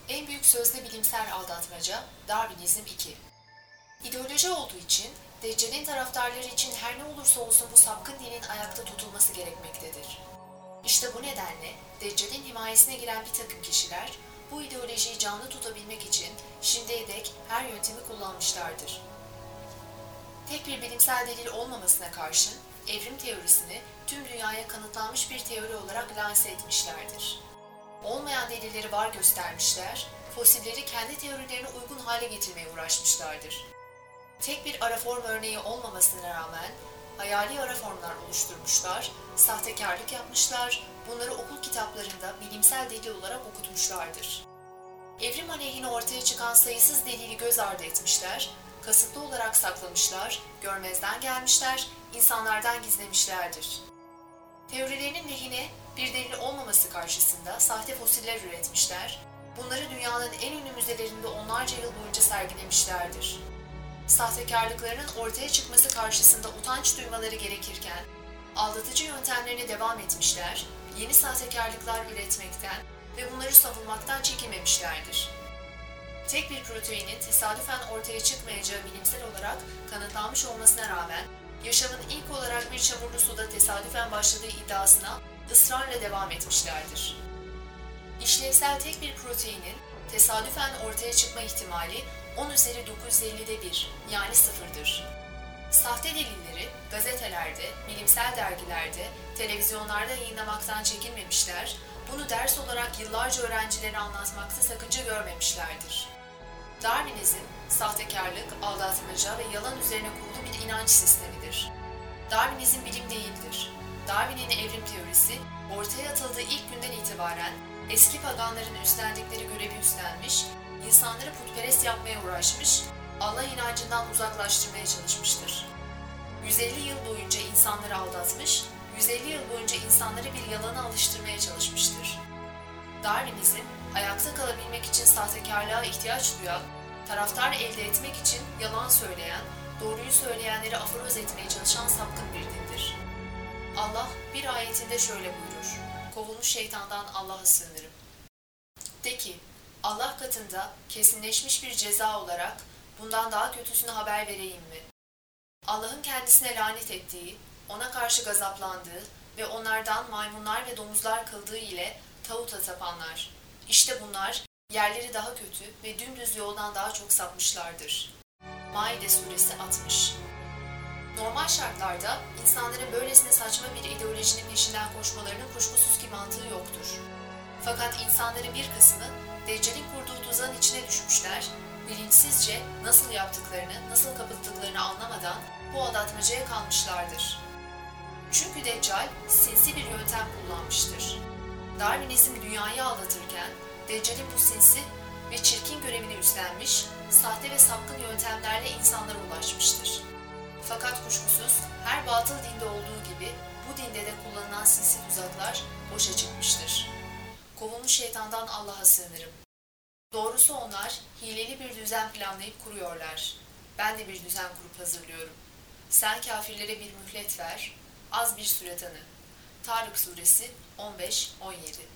En büyük sözde bilimsel aldatmaca Darwinizm 2. İdeoloji olduğu için Deccal'in taraftarları için her ne olursa olsun bu sapkın dinin ayakta tutulması gerekmektedir. İşte bu nedenle Deccal'in himayesine giren bir takım kişiler bu ideolojiyi canlı tutabilmek için şimdiye dek her yöntemi kullanmışlardır. Tek bir bilimsel delil olmamasına karşın evrim teorisini tüm dünyaya kanıtlanmış bir teori olarak lanse etmişlerdir. Olmayan delilleri var göstermişler, fosilleri kendi teorilerine uygun hale getirmeye uğraşmışlardır. Tek bir araform örneği olmamasına rağmen hayali araformlar oluşturmuşlar, sahtekarlık yapmışlar, bunları okul kitaplarında bilimsel delil olarak okutmuşlardır. Evrim aleyhine ortaya çıkan sayısız delili göz ardı etmişler, kasıtlı olarak saklamışlar, görmezden gelmişler, insanlardan gizlemişlerdir. Teorilerinin lehine bir delil olmaması karşısında sahte fosiller üretmişler, bunları dünyanın en ünlü müzelerinde onlarca yıl boyunca sergilemişlerdir. Sahtekarlıklarının ortaya çıkması karşısında utanç duymaları gerekirken, aldatıcı yöntemlerine devam etmişler, yeni sahtekarlıklar üretmekten ve bunları savunmaktan çekinmemişlerdir. Tek bir proteinin tesadüfen ortaya çıkmayacağı bilimsel olarak kanıtlanmış olmasına rağmen, yaşamın ilk olarak bir çamurlu suda tesadüfen başladığı iddiasına ısrarla devam etmişlerdir. İşlevsel tek bir proteinin tesadüfen ortaya çıkma ihtimali 10 üzeri 950'de 1, yani sıfırdır. Sahte delilleri gazetelerde, bilimsel dergilerde, televizyonlarda yayınlamaktan çekinmemişler, bunu ders olarak yıllarca öğrencilere anlatmakta sakınca görmemişlerdir. Darwinizm, sahtekarlık, aldatmaca ve yalan üzerine kurulu bir inanç sistemidir. Darwinizm bilim değildir. Darwin'in evrim teorisi, ortaya atıldığı ilk günden itibaren eski paganların üstlendikleri görevi üstlenmiş, insanları putperest yapmaya uğraşmış, Allah inancından uzaklaştırmaya çalışmıştır. 150 yıl boyunca insanları aldatmış, 150 yıl boyunca insanları bir yalana alıştırmaya çalışmıştır. Darwinizm, ayakta kalabilmek için sahtekarlığa ihtiyaç duyan, taraftar elde etmek için yalan söyleyen, doğruyu söyleyenleri aforoz etmeye çalışan sapkın bir dindir. Allah bir ayetinde şöyle buyurur: "Kovulmuş şeytandan Allah'a sığınırım." De ki, Allah katında kesinleşmiş bir ceza olarak bundan daha kötüsünü haber vereyim mi? Allah'ın kendisine lanet ettiği, ona karşı gazaplandığı ve onlardan maymunlar ve domuzlar kıldığı ile tağuta tapanlar. İşte bunlar yerleri daha kötü ve dümdüz yoldan daha çok sapmışlardır. Maide suresi 60. Normal şartlarda insanların böylesine saçma bir ideolojinin peşinden koşmalarının kuşkusuz ki mantığı yoktur. Fakat insanların bir kısmı Deccal'in kurduğu tuzağın içine düşmüşler, bilinçsizce nasıl yaptıklarını, nasıl kapattıklarını anlamadan bu aldatmacaya kalmışlardır. Çünkü Deccal sinsi bir yöntem kullanmıştır. Darwinizm dünyayı aldatırken Deccal'in bu sinsi ve çirkin görevini üstlenmiş, sahte ve sapkın yöntemlerle insanlara ulaşmıştır. Fakat kuşkusuz her batıl dinde olduğu gibi bu dinde de kullanılan sinsi tuzaklar boşa çıkmıştır. Kovulmuş şeytandan Allah'a sığınırım. Doğrusu onlar hileli bir düzen planlayıp kuruyorlar. Ben de bir düzen kurup hazırlıyorum. Sen kafirlere bir mühlet ver, az bir süre tanı. Tarık suresi 15-17.